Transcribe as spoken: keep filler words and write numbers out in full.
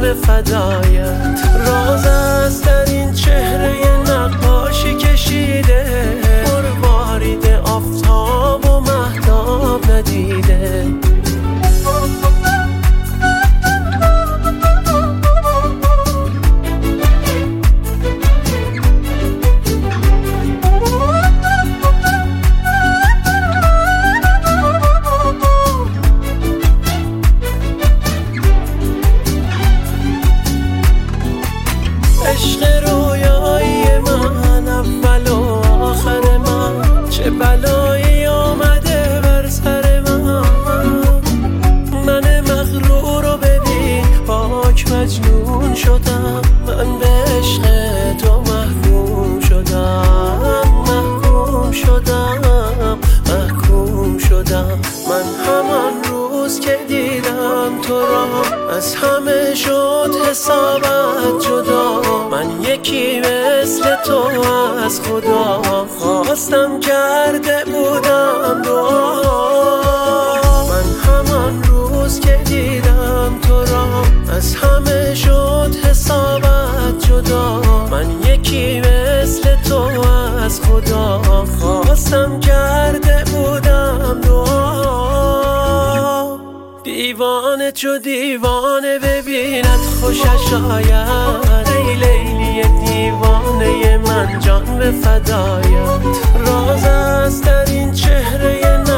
به فدایت. راز است در این چهره نقاشی کشیده، مروارید آفتاب و مهتاب ندیده. عشق رویایی من، اول و آخر من، چه بلایی آمده بر سر من. من مغرور رو ببین پاک مجنون شدم، من به عشق تو محکوم شدم، محکوم شدم، محکوم شدم. من همان روز که دیدم تو را، از همه شد حسابت جدا. من یکی مثل تو از خدا خواستم، کرده بودم دعا. من همان روز که دیدم تو را، از همه شد حسابت جدا. من یکی مثل تو از خدا خواستم، کرده بودم دعا. دیوانه چو دیوانه ببیند خوشش آید، ای لیلی دیوانه من جان به فدایت. راز است در این چهره